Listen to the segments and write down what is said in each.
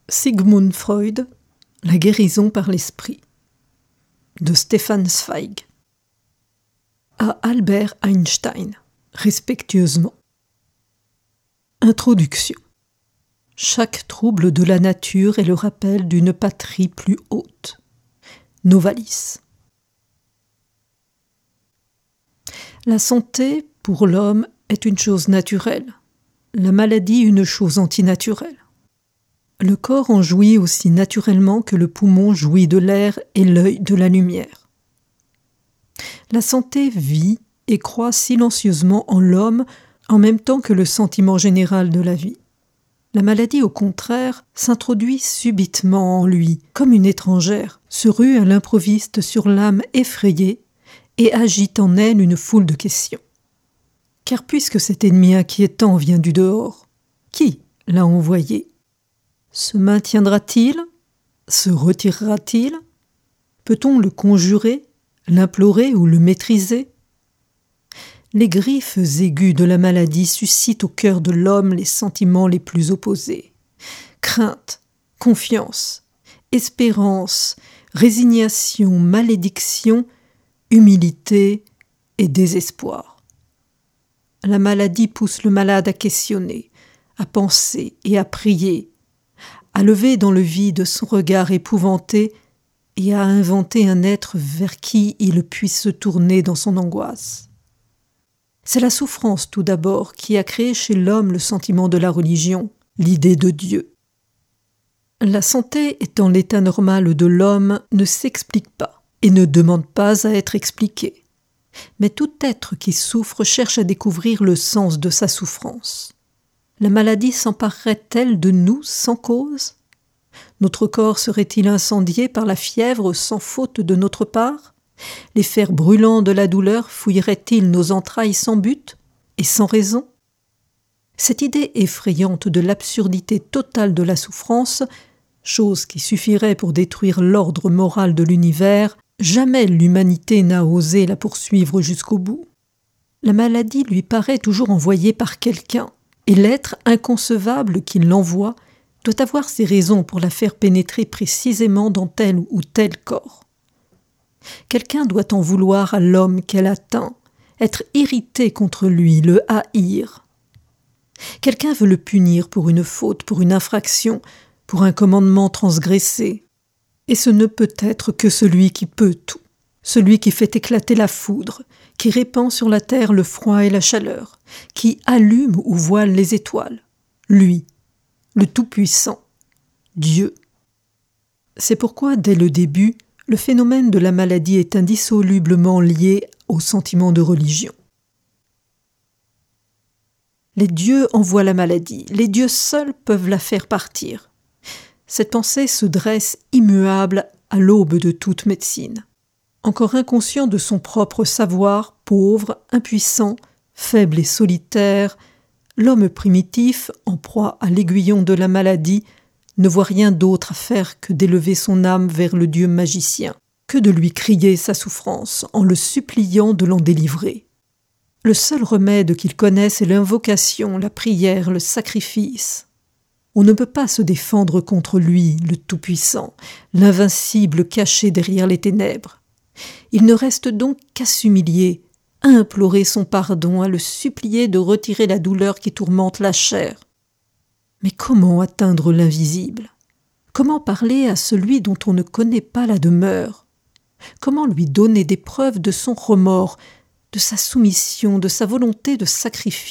Sigmund Freud, La guérison par l'esprit, de Stefan Zweig. À Albert Einstein, respectueusement. Introduction. Chaque trouble de la nature est le rappel d'une patrie plus haute. Novalis. La santé, pour l'homme, est une chose naturelle, la maladie une chose antinaturelle. Le corps en jouit aussi naturellement que le poumon jouit de l'air et l'œil de la lumière. La santé vit et croît silencieusement en l'homme en même temps que le sentiment général de la vie. La maladie, au contraire, s'introduit subitement en lui, comme une étrangère, se rue à l'improviste sur l'âme effrayée et agite en elle une foule de questions. Car puisque cet ennemi inquiétant vient du dehors, qui l'a envoyé ? Se maintiendra-t-il ? Se retirera-t-il ? Peut-on le conjurer, l'implorer ou le maîtriser ? Les griffes aiguës de la maladie suscitent au cœur de l'homme les sentiments les plus opposés. Crainte, confiance, espérance, résignation, malédiction, humilité et désespoir. La maladie pousse le malade à questionner, à penser et à prier, à lever dans le vide son regard épouvanté et à inventer un être vers qui il puisse se tourner dans son angoisse. C'est la souffrance tout d'abord qui a créé chez l'homme le sentiment de la religion, l'idée de Dieu. La santé étant l'état normal de l'homme ne s'explique pas et ne demande pas à être expliquée. Mais tout être qui souffre cherche à découvrir le sens de sa souffrance. La maladie s'emparerait-elle de nous sans cause ? Notre corps serait-il incendié par la fièvre sans faute de notre part ? Les fers brûlants de la douleur fouilleraient-ils nos entrailles sans but et sans raison ? Cette idée effrayante de l'absurdité totale de la souffrance, chose qui suffirait pour détruire l'ordre moral de l'univers, jamais l'humanité n'a osé la poursuivre jusqu'au bout. La maladie lui paraît toujours envoyée par quelqu'un, et l'être inconcevable qui l'envoie doit avoir ses raisons pour la faire pénétrer précisément dans tel ou tel corps. Quelqu'un doit en vouloir à l'homme qu'elle atteint, être irrité contre lui, le haïr. Quelqu'un veut le punir pour une faute, pour une infraction, pour un commandement transgressé. Et ce ne peut être que celui qui peut tout, celui qui fait éclater la foudre, qui répand sur la terre le froid et la chaleur, qui allume ou voile les étoiles. Lui, le Tout-Puissant, Dieu. C'est pourquoi, dès le début, le phénomène de la maladie est indissolublement lié au sentiment de religion. Les dieux envoient la maladie, les dieux seuls peuvent la faire partir. Cette pensée se dresse immuable à l'aube de toute médecine. Encore inconscient de son propre savoir, pauvre, impuissant, faible et solitaire, l'homme primitif, en proie à l'aiguillon de la maladie, ne voit rien d'autre à faire que d'élever son âme vers le Dieu magicien, que de lui crier sa souffrance en le suppliant de l'en délivrer. Le seul remède qu'il connaisse est l'invocation, la prière, le sacrifice. On ne peut pas se défendre contre lui, le Tout-Puissant, l'invincible caché derrière les ténèbres. Il ne reste donc qu'à s'humilier, à implorer son pardon, à le supplier de retirer la douleur qui tourmente la chair. Mais comment atteindre l'invisible ? Comment parler à celui dont on ne connaît pas la demeure ? Comment lui donner des preuves de son remords, de sa soumission, de sa volonté de sacrifice ?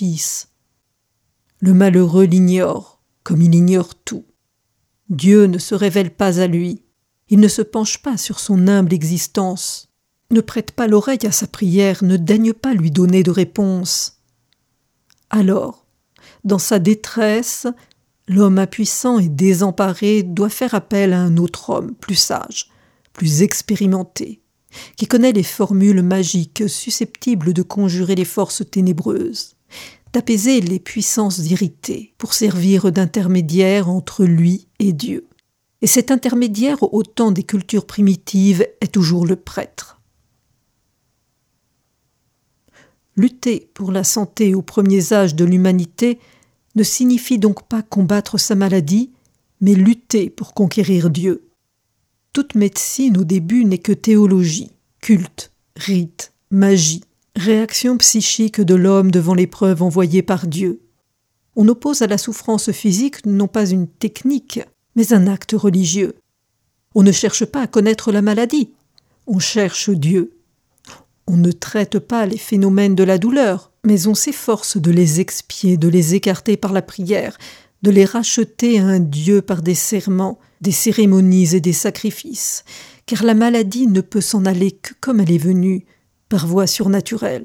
Le malheureux l'ignore, comme il ignore tout. Dieu ne se révèle pas à lui. Il ne se penche pas sur son humble existence, ne prête pas l'oreille à sa prière, ne daigne pas lui donner de réponse. Alors, dans sa détresse, l'homme impuissant et désemparé doit faire appel à un autre homme, plus sage, plus expérimenté, qui connaît les formules magiques susceptibles de conjurer les forces ténébreuses, d'apaiser les puissances irritées, pour servir d'intermédiaire entre lui et Dieu. Et cet intermédiaire au temps des cultures primitives est toujours le prêtre. Lutter pour la santé aux premiers âges de l'humanité ne signifie donc pas combattre sa maladie, mais lutter pour conquérir Dieu. Toute médecine au début n'est que théologie, culte, rite, magie, réaction psychique de l'homme devant l'épreuve envoyée par Dieu. On oppose à la souffrance physique non pas une technique, mais un acte religieux. On ne cherche pas à connaître la maladie, on cherche Dieu. On ne traite pas les phénomènes de la douleur, mais on s'efforce de les expier, de les écarter par la prière, de les racheter à un Dieu par des serments, des cérémonies et des sacrifices, car la maladie ne peut s'en aller que comme elle est venue, par voie surnaturelle.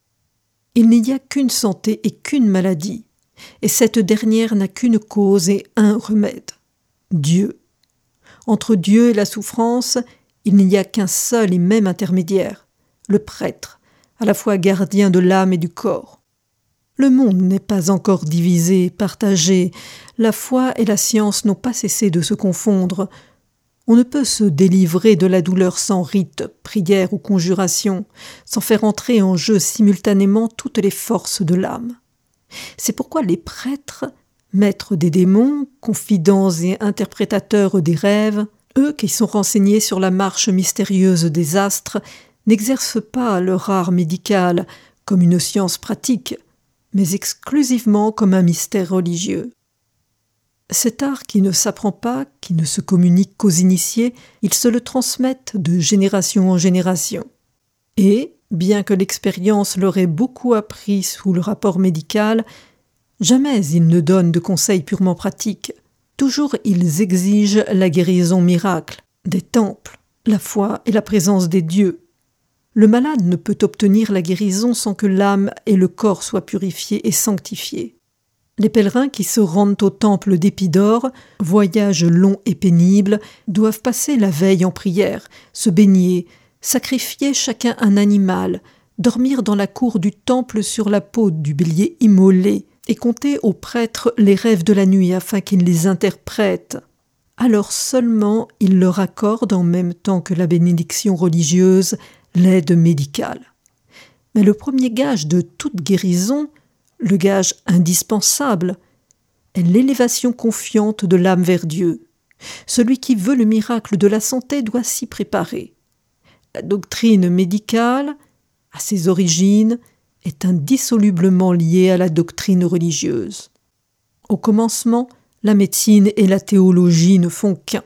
Il n'y a qu'une santé et qu'une maladie, et cette dernière n'a qu'une cause et un remède, Dieu. Entre Dieu et la souffrance, il n'y a qu'un seul et même intermédiaire, le prêtre, à la fois gardien de l'âme et du corps. Le monde n'est pas encore divisé, partagé, la foi et la science n'ont pas cessé de se confondre. On ne peut se délivrer de la douleur sans rite, prière ou conjuration, sans faire entrer en jeu simultanément toutes les forces de l'âme. C'est pourquoi les prêtres, maîtres des démons, confidents et interprétateurs des rêves, eux qui sont renseignés sur la marche mystérieuse des astres, n'exercent pas leur art médical comme une science pratique, mais exclusivement comme un mystère religieux. Cet art qui ne s'apprend pas, qui ne se communique qu'aux initiés, ils se le transmettent de génération en génération. Et, bien que l'expérience leur ait beaucoup appris sous le rapport médical, jamais ils ne donnent de conseils purement pratiques. Toujours ils exigent la guérison miracle, des temples, la foi et la présence des dieux. Le malade ne peut obtenir la guérison sans que l'âme et le corps soient purifiés et sanctifiés. Les pèlerins qui se rendent au temple d'Épidore, voyage long et pénible, doivent passer la veille en prière, se baigner, sacrifier chacun un animal, dormir dans la cour du temple sur la peau du bélier immolé et conter aux prêtres les rêves de la nuit afin qu'ils les interprètent. Alors seulement il leur accorde, en même temps que la bénédiction religieuse, l'aide médicale. Mais le premier gage de toute guérison, le gage indispensable, est l'élévation confiante de l'âme vers Dieu. Celui qui veut le miracle de la santé doit s'y préparer. La doctrine médicale, à ses origines, est indissolublement liée à la doctrine religieuse. Au commencement, la médecine et la théologie ne font qu'un.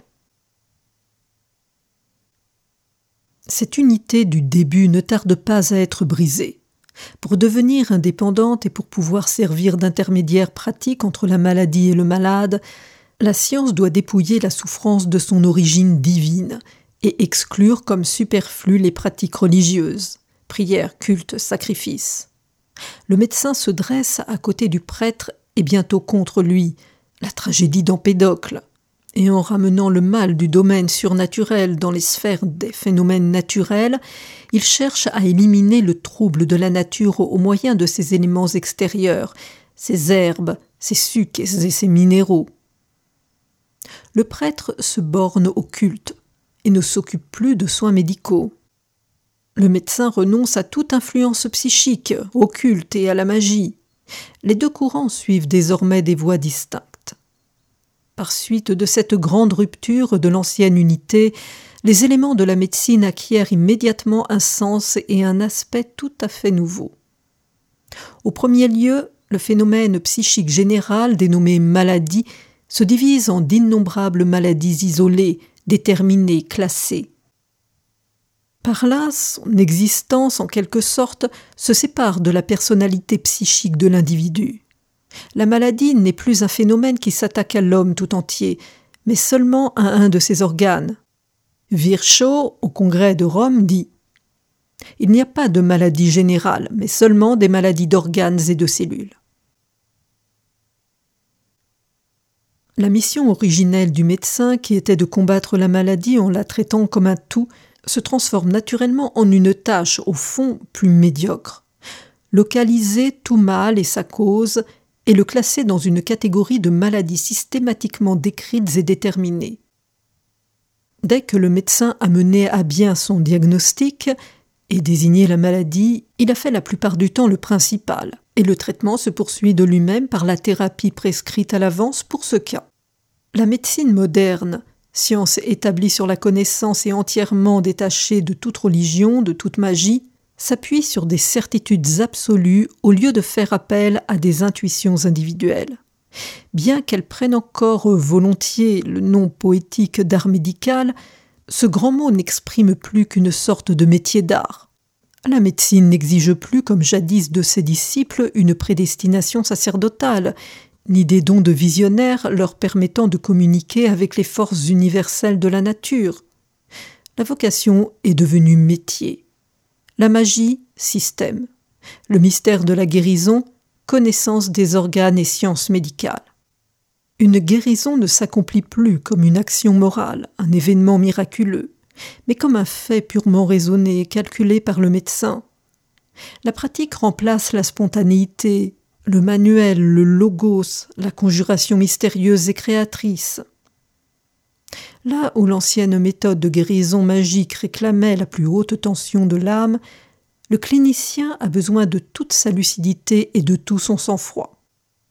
Cette unité du début ne tarde pas à être brisée. Pour devenir indépendante et pour pouvoir servir d'intermédiaire pratique entre la maladie et le malade, la science doit dépouiller la souffrance de son origine divine et exclure comme superflues les pratiques religieuses, prières, cultes, sacrifices. Le médecin se dresse à côté du prêtre et bientôt contre lui, la tragédie d'Empédocle. Et en ramenant le mal du domaine surnaturel dans les sphères des phénomènes naturels, il cherche à éliminer le trouble de la nature au moyen de ses éléments extérieurs, ses herbes, ses sucs et ses minéraux. Le prêtre se borne au culte et ne s'occupe plus de soins médicaux. Le médecin renonce à toute influence psychique, au culte et à la magie. Les deux courants suivent désormais des voies distinctes. Par suite de cette grande rupture de l'ancienne unité, les éléments de la médecine acquièrent immédiatement un sens et un aspect tout à fait nouveaux. Au premier lieu, le phénomène psychique général dénommé maladie se divise en d'innombrables maladies isolées, déterminées, classées. Par là, son existence, en quelque sorte, se sépare de la personnalité psychique de l'individu. La maladie n'est plus un phénomène qui s'attaque à l'homme tout entier, mais seulement à un de ses organes. Virchow, au Congrès de Rome, dit « Il n'y a pas de maladie générale, mais seulement des maladies d'organes et de cellules. » La mission originelle du médecin, qui était de combattre la maladie en la traitant comme un tout, se transforme naturellement en une tâche, au fond, plus médiocre. Localiser tout mal et sa cause, et le classer dans une catégorie de maladies systématiquement décrites et déterminées. Dès que le médecin a mené à bien son diagnostic et désigné la maladie, il a fait la plupart du temps le principal, et le traitement se poursuit de lui-même par la thérapie prescrite à l'avance pour ce cas. La médecine moderne, science établie sur la connaissance et entièrement détachée de toute religion, de toute magie, s'appuie sur des certitudes absolues au lieu de faire appel à des intuitions individuelles. Bien qu'elle prenne encore volontiers le nom poétique d'art médical, ce grand mot n'exprime plus qu'une sorte de métier d'art. La médecine n'exige plus, comme jadis de ses disciples, une prédestination sacerdotale, ni des dons de visionnaires leur permettant de communiquer avec les forces universelles de la nature. La vocation est devenue métier. La magie, système. Le mystère de la guérison, connaissance des organes et sciences médicales. Une guérison ne s'accomplit plus comme une action morale, un événement miraculeux, mais comme un fait purement raisonné et calculé par le médecin. La pratique remplace la spontanéité, le manuel, le logos, la conjuration mystérieuse et créatrice. Là où l'ancienne méthode de guérison magique réclamait la plus haute tension de l'âme, le clinicien a besoin de toute sa lucidité et de tout son sang-froid.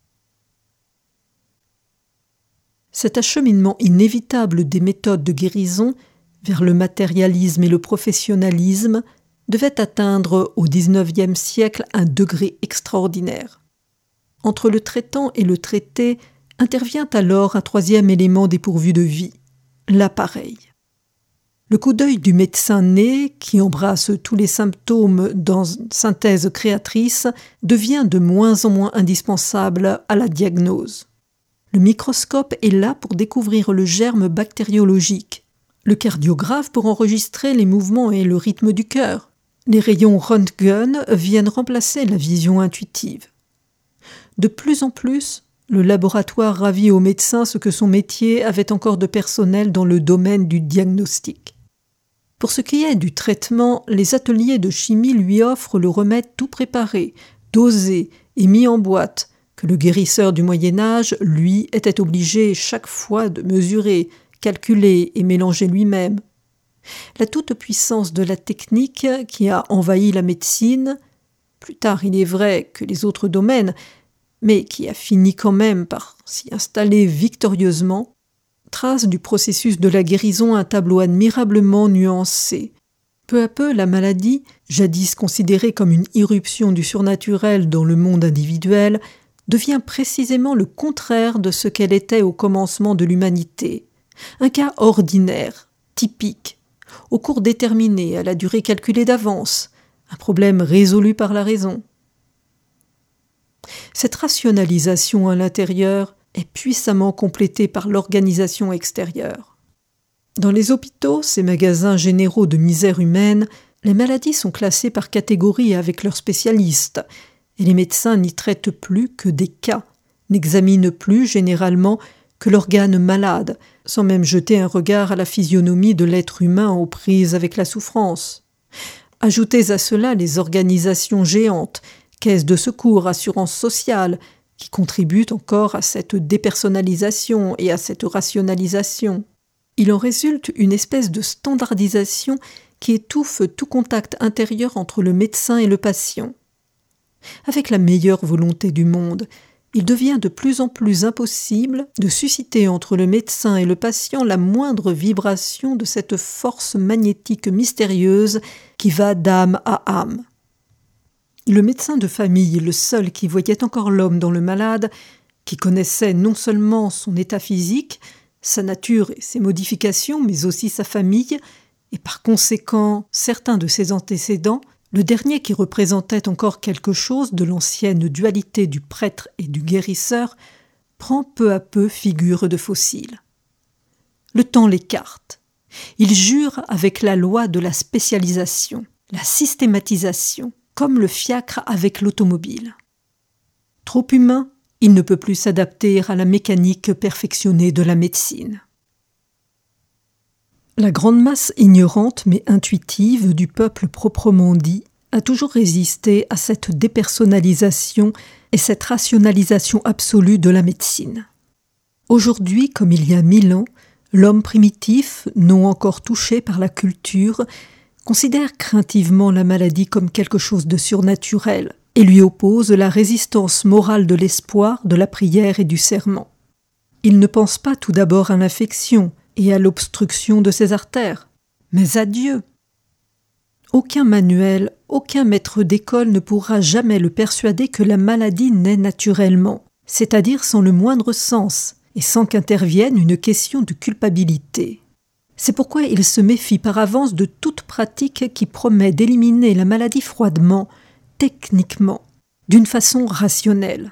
Cet acheminement inévitable des méthodes de guérison vers le matérialisme et le professionnalisme devait atteindre au XIXe siècle un degré extraordinaire. Entre le traitant et le traité intervient alors un troisième élément dépourvu de vie, l'appareil. Le coup d'œil du médecin né, qui embrasse tous les symptômes dans une synthèse créatrice, devient de moins en moins indispensable à la diagnose. Le microscope est là pour découvrir le germe bactériologique, le cardiographe pour enregistrer les mouvements et le rythme du cœur. Les rayons Röntgen viennent remplacer la vision intuitive. De plus en plus, le laboratoire ravit au médecin ce que son métier avait encore de personnel dans le domaine du diagnostic. Pour ce qui est du traitement, les ateliers de chimie lui offrent le remède tout préparé, dosé et mis en boîte, que le guérisseur du Moyen-Âge, lui, était obligé chaque fois de mesurer, calculer et mélanger lui-même. La toute-puissance de la technique qui a envahi la médecine, plus tard il est vrai que les autres domaines, mais qui a fini quand même par s'y installer victorieusement, trace du processus de la guérison un tableau admirablement nuancé. Peu à peu, la maladie, jadis considérée comme une irruption du surnaturel dans le monde individuel, devient précisément le contraire de ce qu'elle était au commencement de l'humanité. Un cas ordinaire, typique, au cours déterminé, à la durée calculée d'avance, un problème résolu par la raison. Cette rationalisation à l'intérieur est puissamment complétée par l'organisation extérieure. Dans les hôpitaux, ces magasins généraux de misère humaine, les maladies sont classées par catégorie avec leurs spécialistes, et les médecins n'y traitent plus que des cas, n'examinent plus généralement que l'organe malade, sans même jeter un regard à la physionomie de l'être humain aux prises avec la souffrance. Ajoutez à cela les organisations géantes, caisses de secours, assurances sociales, qui contribuent encore à cette dépersonnalisation et à cette rationalisation. Il en résulte une espèce de standardisation qui étouffe tout contact intérieur entre le médecin et le patient. Avec la meilleure volonté du monde, il devient de plus en plus impossible de susciter entre le médecin et le patient la moindre vibration de cette force magnétique mystérieuse qui va d'âme à âme. Le médecin de famille, le seul qui voyait encore l'homme dans le malade, qui connaissait non seulement son état physique, sa nature et ses modifications, mais aussi sa famille, et par conséquent certains de ses antécédents, le dernier qui représentait encore quelque chose de l'ancienne dualité du prêtre et du guérisseur, prend peu à peu figure de fossile. Le temps l'écarte. Il jure avec la loi de la spécialisation, la systématisation, comme le fiacre avec l'automobile. Trop humain, il ne peut plus s'adapter à la mécanique perfectionnée de la médecine. La grande masse ignorante mais intuitive du peuple proprement dit a toujours résisté à cette dépersonnalisation et cette rationalisation absolue de la médecine. Aujourd'hui, comme il y a 1000 ans, l'homme primitif, non encore touché par la culture, considère craintivement la maladie comme quelque chose de surnaturel et lui oppose la résistance morale de l'espoir, de la prière et du serment. Il ne pense pas tout d'abord à l'infection et à l'obstruction de ses artères, mais à Dieu. Aucun manuel, aucun maître d'école ne pourra jamais le persuader que la maladie naît naturellement, c'est-à-dire sans le moindre sens et sans qu'intervienne une question de culpabilité. C'est pourquoi il se méfie par avance de toute pratique qui promet d'éliminer la maladie froidement, techniquement, d'une façon rationnelle.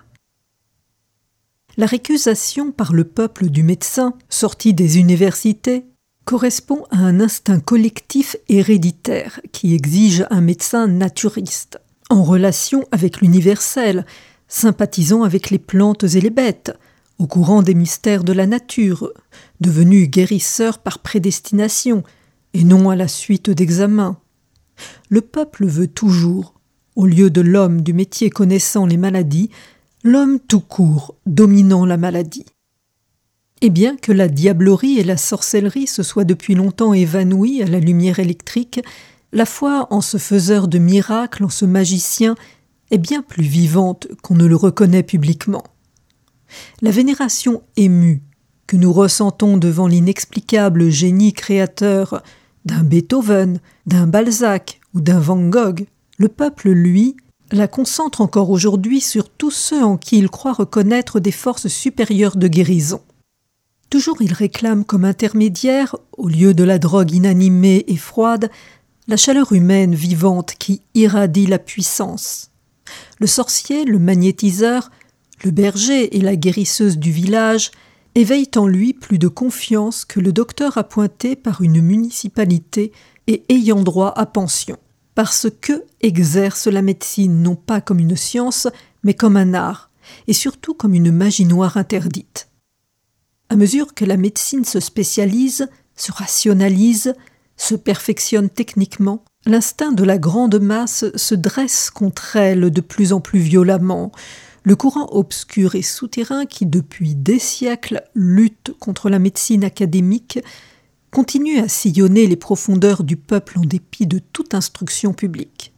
La récusation par le peuple du médecin, sorti des universités, correspond à un instinct collectif héréditaire qui exige un médecin naturiste, en relation avec l'universel, sympathisant avec les plantes et les bêtes, au courant des mystères de la nature, devenu guérisseur par prédestination et non à la suite d'examens. Le peuple veut toujours, au lieu de l'homme du métier connaissant les maladies, l'homme tout court dominant la maladie. Et bien que la diablerie et la sorcellerie se soient depuis longtemps évanouies à la lumière électrique, la foi en ce faiseur de miracles, en ce magicien, est bien plus vivante qu'on ne le reconnaît publiquement. La vénération émue que nous ressentons devant l'inexplicable génie créateur d'un Beethoven, d'un Balzac ou d'un Van Gogh, le peuple, lui, la concentre encore aujourd'hui sur tous ceux en qui il croit reconnaître des forces supérieures de guérison. Toujours il réclame comme intermédiaire, au lieu de la drogue inanimée et froide, la chaleur humaine vivante qui irradie la puissance. Le sorcier, le magnétiseur, le berger et la guérisseuse du village éveillent en lui plus de confiance que le docteur appointé par une municipalité et ayant droit à pension, parce que exerce la médecine non pas comme une science, mais comme un art, et surtout comme une magie noire interdite. À mesure que la médecine se spécialise, se rationalise, se perfectionne techniquement, l'instinct de la grande masse se dresse contre elle de plus en plus violemment. Le courant obscur et souterrain qui, depuis des siècles, lutte contre la médecine académique, continue à sillonner les profondeurs du peuple en dépit de toute instruction publique.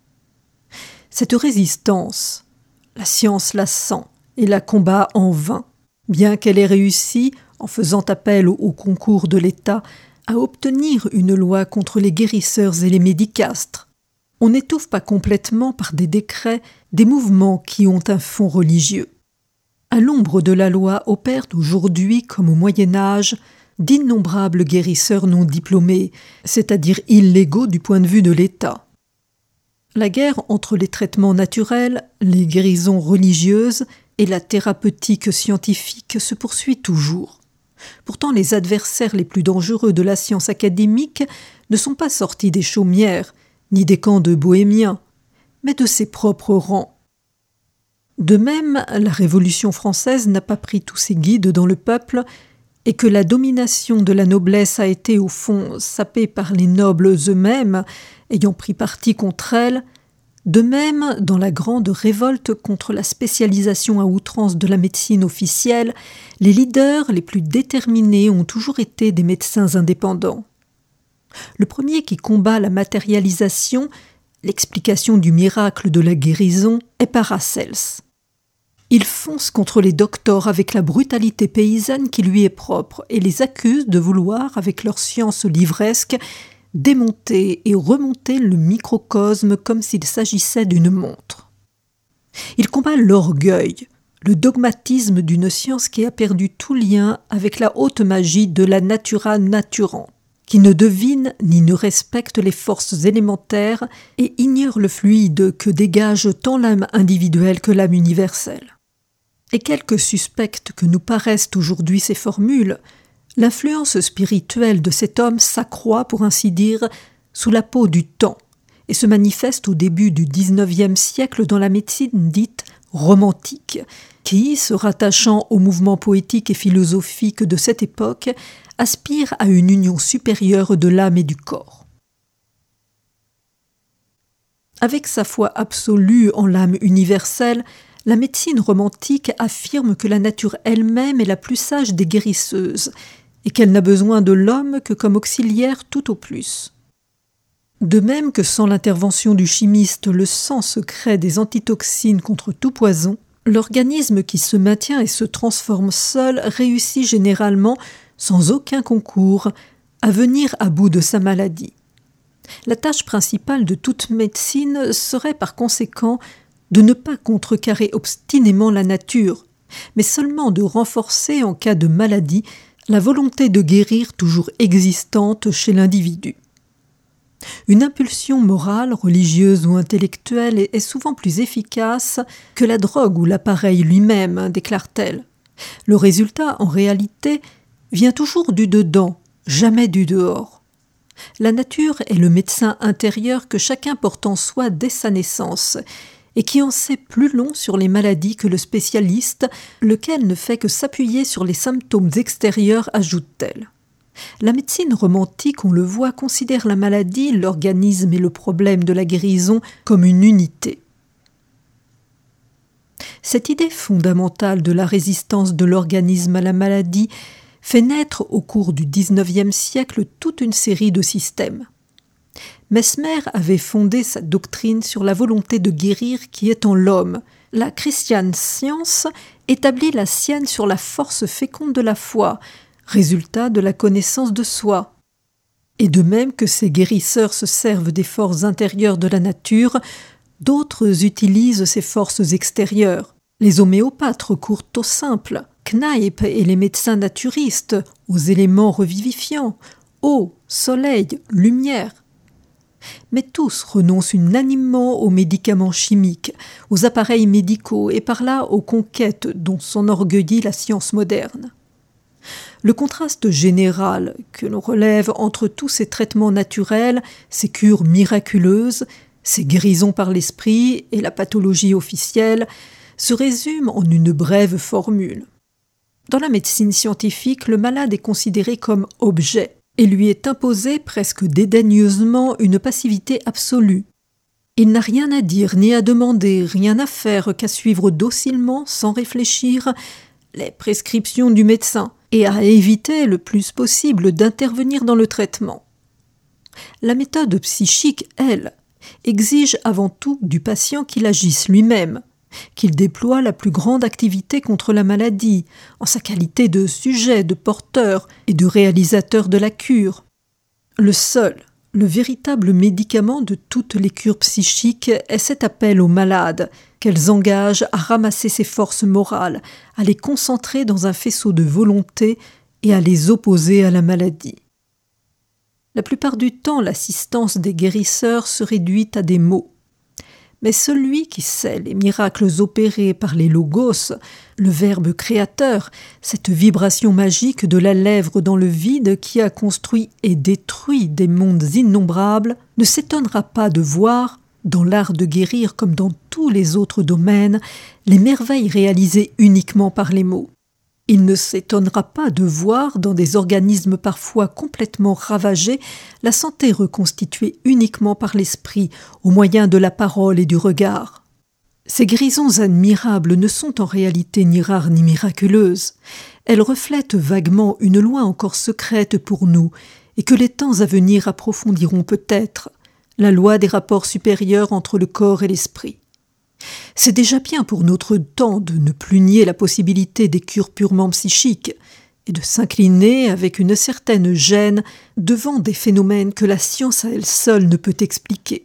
Cette résistance, la science la sent et la combat en vain, bien qu'elle ait réussi, en faisant appel au concours de l'État, à obtenir une loi contre les guérisseurs et les médicastres. On n'étouffe pas complètement par des décrets des mouvements qui ont un fond religieux. À l'ombre de la loi opèrent aujourd'hui, comme au Moyen-Âge, d'innombrables guérisseurs non diplômés, c'est-à-dire illégaux du point de vue de l'État. La guerre entre les traitements naturels, les guérisons religieuses et la thérapeutique scientifique se poursuit toujours. Pourtant, les adversaires les plus dangereux de la science académique ne sont pas sortis des chaumières, ni des camps de bohémiens, mais de ses propres rangs. De même, la Révolution française n'a pas pris tous ses guides dans le peuple, et que la domination de la noblesse a été au fond sapée par les nobles eux-mêmes, ayant pris parti contre elle. De même, dans la grande révolte contre la spécialisation à outrance de la médecine officielle, les leaders les plus déterminés ont toujours été des médecins indépendants. Le premier qui combat la matérialisation, l'explication du miracle de la guérison, est Paracelse. Il fonce contre les docteurs avec la brutalité paysanne qui lui est propre et les accuse de vouloir, avec leur science livresque, démonter et remonter le microcosme comme s'il s'agissait d'une montre. Il combat l'orgueil, le dogmatisme d'une science qui a perdu tout lien avec la haute magie de la natura naturans, qui ne devine ni ne respecte les forces élémentaires et ignore le fluide que dégage tant l'âme individuelle que l'âme universelle. Et quelque suspectes que nous paraissent aujourd'hui ces formules, l'influence spirituelle de cet homme s'accroît, pour ainsi dire, sous la peau du temps et se manifeste au début du XIXe siècle dans la médecine dite romantique, qui, se rattachant au mouvement poétique et philosophique de cette époque, aspire à une union supérieure de l'âme et du corps. Avec sa foi absolue en l'âme universelle, la médecine romantique affirme que la nature elle-même est la plus sage des guérisseuses et qu'elle n'a besoin de l'homme que comme auxiliaire tout au plus. De même que sans l'intervention du chimiste, le sang secret des antitoxines contre tout poison, L'organisme qui se maintient et se transforme seul réussit généralement, sans aucun concours, à venir à bout de sa maladie. La tâche principale de toute médecine serait par conséquent de ne pas contrecarrer obstinément la nature, mais seulement de renforcer en cas de maladie la volonté de guérir toujours existante chez l'individu. Une impulsion morale, religieuse ou intellectuelle est souvent plus efficace que la drogue ou l'appareil lui-même, déclare-t-elle. Le résultat, en réalité, vient toujours du dedans, jamais du dehors. La nature est le médecin intérieur que chacun porte en soi dès sa naissance, et qui en sait plus long sur les maladies que le spécialiste, lequel ne fait que s'appuyer sur les symptômes extérieurs, ajoute-t-elle. La médecine romantique, on le voit, considère la maladie, l'organisme et le problème de la guérison comme une unité. Cette idée fondamentale de la résistance de l'organisme à la maladie fait naître au cours du XIXe siècle toute une série de systèmes. Mesmer avait fondé sa doctrine sur la volonté de guérir qui est en l'homme. La chrétienne science établit la sienne sur la force féconde de la foi, résultat de la connaissance de soi. Et de même que ces guérisseurs se servent des forces intérieures de la nature, d'autres utilisent ces forces extérieures. Les homéopathes recourent au simple, Kneipp et les médecins naturistes aux éléments revivifiants, eau, soleil, lumière. Mais tous renoncent unanimement aux médicaments chimiques, aux appareils médicaux et par là aux conquêtes dont s'enorgueillit la science moderne. Le contraste général que l'on relève entre tous ces traitements naturels, ces cures miraculeuses, ces guérisons par l'esprit et la pathologie officielle se résume en une brève formule. Dans la médecine scientifique, le malade est considéré comme objet et lui est imposée presque dédaigneusement une passivité absolue. Il n'a rien à dire ni à demander, rien à faire qu'à suivre docilement, sans réfléchir, les prescriptions du médecin et à éviter le plus possible d'intervenir dans le traitement. La méthode psychique, elle, exige avant tout du patient qu'il agisse lui-même, qu'il déploie la plus grande activité contre la maladie, en sa qualité de sujet, de porteur et de réalisateur de la cure. Le seul, le véritable médicament de toutes les cures psychiques est cet appel aux malades, qu'elles engagent à ramasser ses forces morales, à les concentrer dans un faisceau de volonté et à les opposer à la maladie. La plupart du temps, l'assistance des guérisseurs se réduit à des mots. Mais celui qui sait les miracles opérés par les logos, le verbe créateur, cette vibration magique de la lèvre dans le vide qui a construit et détruit des mondes innombrables, ne s'étonnera pas de voir, dans l'art de guérir comme dans tous les autres domaines, les merveilles réalisées uniquement par les mots. Il ne s'étonnera pas de voir, dans des organismes parfois complètement ravagés, la santé reconstituée uniquement par l'esprit, au moyen de la parole et du regard. Ces guérisons admirables ne sont en réalité ni rares ni miraculeuses. Elles reflètent vaguement une loi encore secrète pour nous, et que les temps à venir approfondiront peut-être, la loi des rapports supérieurs entre le corps et l'esprit. C'est déjà bien pour notre temps de ne plus nier la possibilité des cures purement psychiques et de s'incliner avec une certaine gêne devant des phénomènes que la science à elle seule ne peut expliquer.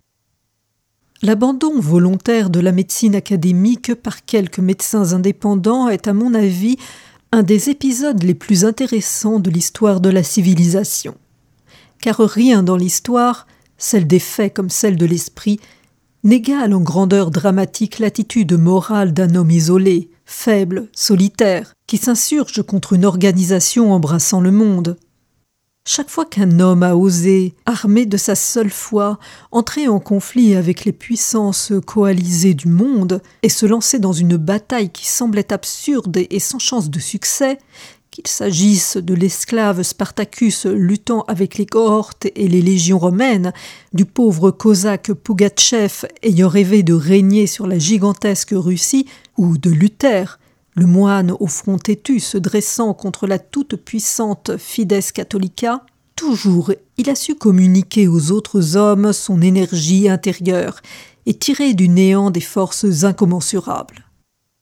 L'abandon volontaire de la médecine académique par quelques médecins indépendants est à mon avis un des épisodes les plus intéressants de l'histoire de la civilisation. Car rien dans l'histoire, celle des faits comme celle de l'esprit, n'égale en grandeur dramatique l'attitude morale d'un homme isolé, faible, solitaire, qui s'insurge contre une organisation embrassant le monde. Chaque fois qu'un homme a osé, armé de sa seule foi, entrer en conflit avec les puissances coalisées du monde et se lancer dans une bataille qui semblait absurde et sans chance de succès, qu'il s'agisse de l'esclave Spartacus luttant avec les cohortes et les légions romaines, du pauvre cosaque Pougatchev ayant rêvé de régner sur la gigantesque Russie, ou de Luther, le moine au front têtu se dressant contre la toute-puissante Fides Catholica, toujours il a su communiquer aux autres hommes son énergie intérieure et tirer du néant des forces incommensurables.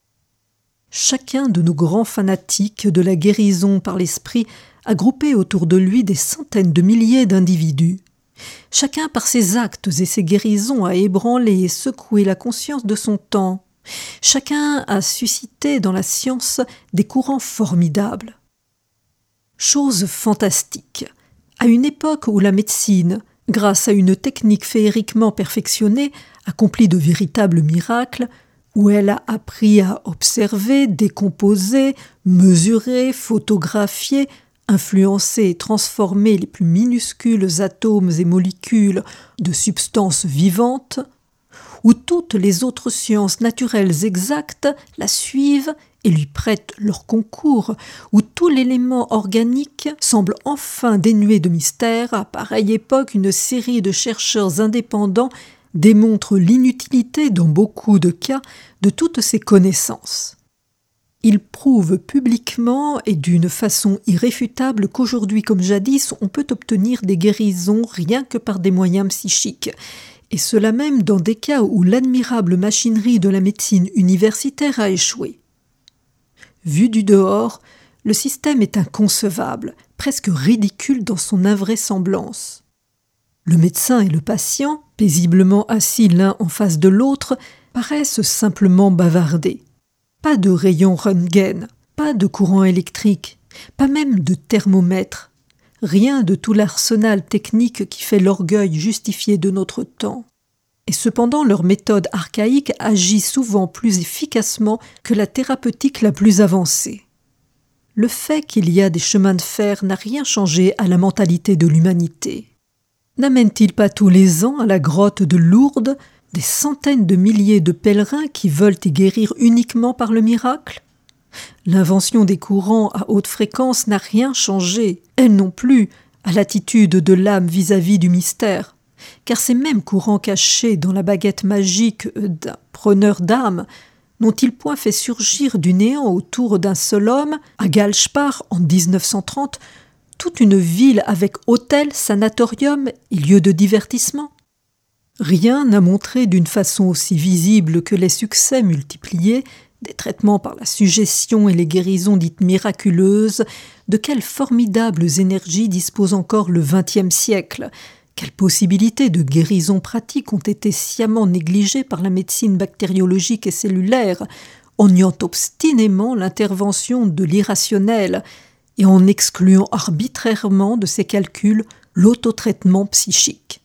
chacun de nos grands fanatiques de la guérison par l'esprit a groupé autour de lui des centaines de milliers d'individus. Chacun par ses actes et ses guérisons a ébranlé et secoué la conscience de son temps. Chacun a suscité dans la science des courants formidables. Chose fantastique, à une époque où la médecine, grâce à une technique féeriquement perfectionnée, accomplit de véritables miracles, où elle a appris à observer, décomposer, mesurer, photographier, influencer et transformer les plus minuscules atomes et molécules de substances vivantes, où toutes les autres sciences naturelles exactes la suivent et lui prêtent leur concours, où tout l'élément organique semble enfin dénué de mystère, à pareille époque une série de chercheurs indépendants démontre l'inutilité dans beaucoup de cas de toutes ces connaissances. Il prouve publiquement et d'une façon irréfutable qu'aujourd'hui comme jadis on peut obtenir des guérisons rien que par des moyens psychiques, et cela même dans des cas où l'admirable machinerie de la médecine universitaire a échoué. Vu du dehors, le système est inconcevable, presque ridicule dans son invraisemblance. Le médecin et le patient, paisiblement assis l'un en face de l'autre, paraissent simplement bavarder. Pas de rayons Röntgen, pas de courant électrique, pas même de thermomètre. Rien de tout l'arsenal technique qui fait l'orgueil justifié de notre temps. Et cependant leur méthode archaïque agit souvent plus efficacement que la thérapeutique la plus avancée. Le fait qu'il y a des chemins de fer n'a rien changé à la mentalité de l'humanité. N'amène-t-il pas tous les ans à la grotte de Lourdes des centaines de milliers de pèlerins qui veulent y guérir uniquement par le miracle? L'invention des courants à haute fréquence n'a rien changé, elle non plus, à l'attitude de l'âme vis-à-vis du mystère, car ces mêmes courants cachés dans la baguette magique d'un preneur d'âme n'ont-ils point fait surgir du néant autour d'un seul homme, à Galspar en 1930, toute une ville avec hôtel, sanatorium et lieu de divertissement? Rien n'a montré d'une façon aussi visible que les succès multipliés des traitements par la suggestion et les guérisons dites miraculeuses, de quelles formidables énergies dispose encore le XXe siècle, quelles possibilités de guérison pratique ont été sciemment négligées par la médecine bactériologique et cellulaire, en niant obstinément l'intervention de l'irrationnel et en excluant arbitrairement de ses calculs l'autotraitement psychique.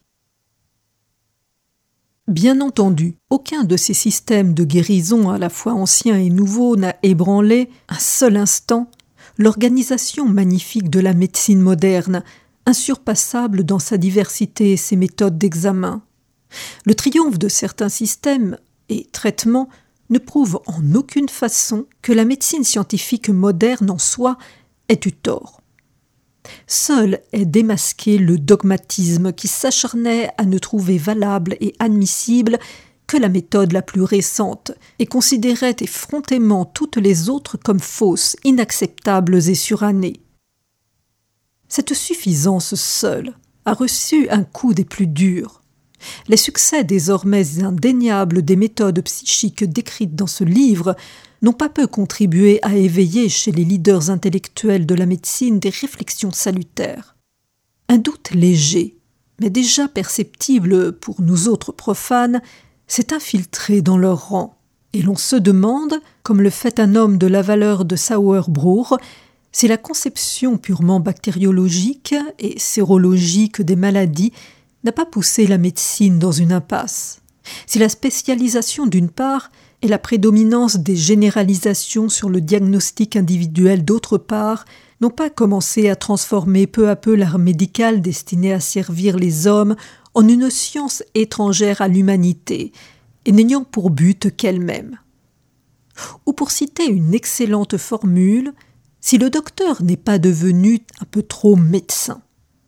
Bien entendu, aucun de ces systèmes de guérison à la fois anciens et nouveaux n'a ébranlé, un seul instant, l'organisation magnifique de la médecine moderne, insurpassable dans sa diversité et ses méthodes d'examen. Le triomphe de certains systèmes et traitements ne prouve en aucune façon que la médecine scientifique moderne en soi ait eu tort. Seul est démasqué le dogmatisme qui s'acharnait à ne trouver valable et admissible que la méthode la plus récente et considérait effrontément toutes les autres comme fausses, inacceptables et surannées. Cette suffisance seule a reçu un coup des plus durs. Les succès désormais indéniables des méthodes psychiques décrites dans ce livre n'ont pas peu contribué à éveiller chez les leaders intellectuels de la médecine des réflexions salutaires. Un doute léger, mais déjà perceptible pour nous autres profanes, s'est infiltré dans leurs rangs, et l'on se demande, comme le fait un homme de la valeur de Sauerbruch, si la conception purement bactériologique et sérologique des maladies n'a pas poussé la médecine dans une impasse, si la spécialisation d'une part et la prédominance des généralisations sur le diagnostic individuel d'autre part n'ont pas commencé à transformer peu à peu l'art médical destiné à servir les hommes en une science étrangère à l'humanité et n'ayant pour but qu'elle-même. Ou pour citer une excellente formule, si le docteur n'est pas devenu un peu trop médecin.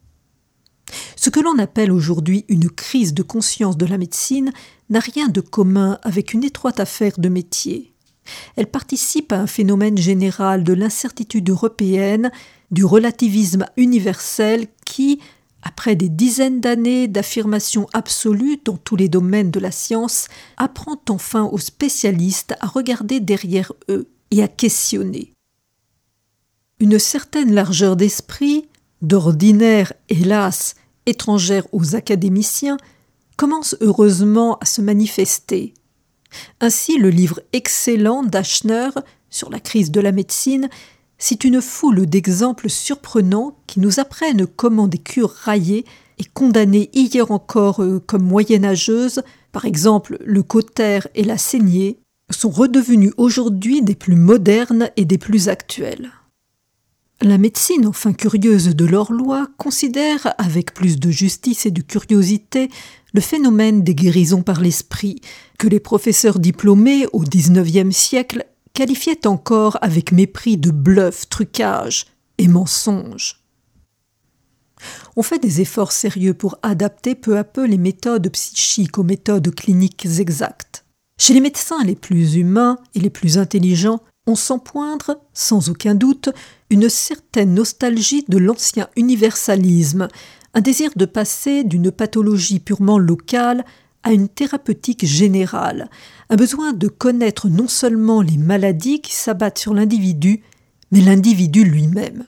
Ce que l'on appelle aujourd'hui une crise de conscience de la médecine n'a rien de commun avec une étroite affaire de métier. Elle participe à un phénomène général de l'incertitude européenne, du relativisme universel qui, après des dizaines d'années d'affirmation absolue dans tous les domaines de la science, apprend enfin aux spécialistes à regarder derrière eux et à questionner. Une certaine largeur d'esprit, d'ordinaire, hélas, étrangère aux académiciens, commence heureusement à se manifester. Ainsi, le livre excellent d'Aschner sur la crise de la médecine cite une foule d'exemples surprenants qui nous apprennent comment des cures raillées et condamnées hier encore comme moyenâgeuses, par exemple le cautère et la saignée, sont redevenues aujourd'hui des plus modernes et des plus actuelles. La médecine, enfin curieuse de leur loi, considère avec plus de justice et de curiosité le phénomène des guérisons par l'esprit, que les professeurs diplômés au XIXe siècle qualifiaient encore avec mépris de bluff, trucage et mensonge. On fait des efforts sérieux pour adapter peu à peu les méthodes psychiques aux méthodes cliniques exactes. Chez les médecins les plus humains et les plus intelligents, on sent poindre, sans aucun doute, une certaine nostalgie de l'ancien universalisme, un désir de passer d'une pathologie purement locale à une thérapeutique générale, un besoin de connaître non seulement les maladies qui s'abattent sur l'individu, mais l'individu lui-même.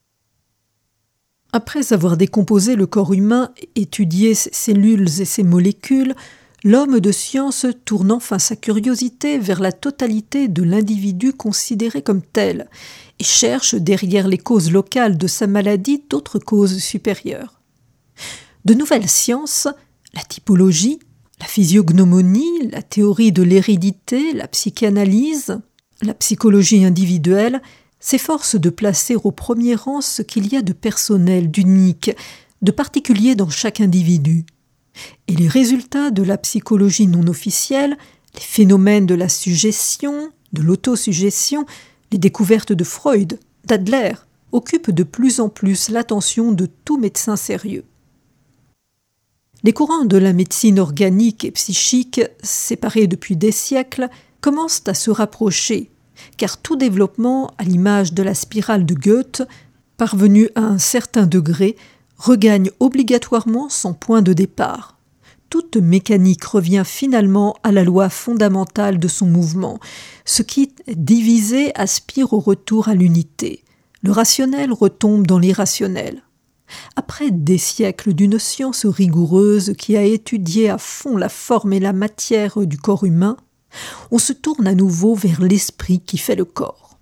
Après avoir décomposé le corps humain, étudié ses cellules et ses molécules, l'homme de science tourne enfin sa curiosité vers la totalité de l'individu considéré comme tel et cherche derrière les causes locales de sa maladie d'autres causes supérieures. De nouvelles sciences, la typologie, la physiognomonie, la théorie de l'hérédité, la psychanalyse, la psychologie individuelle, s'efforcent de placer au premier rang ce qu'il y a de personnel, d'unique, de particulier dans chaque individu. Et les résultats de la psychologie non officielle, les phénomènes de la suggestion, de l'autosuggestion, les découvertes de Freud, d'Adler, occupent de plus en plus l'attention de tout médecin sérieux. Les courants de la médecine organique et psychique, séparés depuis des siècles, commencent à se rapprocher, car tout développement, à l'image de la spirale de Goethe, parvenu à un certain degré, regagne obligatoirement son point de départ. Toute mécanique revient finalement à la loi fondamentale de son mouvement. Ce qui est divisé aspire au retour à l'unité. Le rationnel retombe dans l'irrationnel. Après des siècles d'une science rigoureuse qui a étudié à fond la forme et la matière du corps humain, on se tourne à nouveau vers l'esprit qui fait le corps.